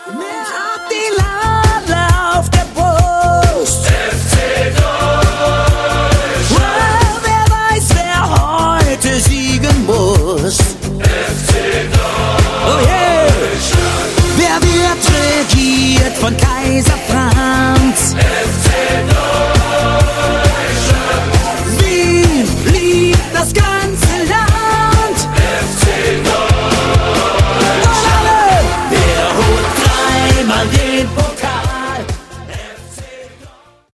Wer hat die Nadel auf der Brust? FC Deutschland. Wow, wer weiß, wer heute siegen muss? FC Deutschland. Oh yeah. Wer wird regiert von Kaiser Franz?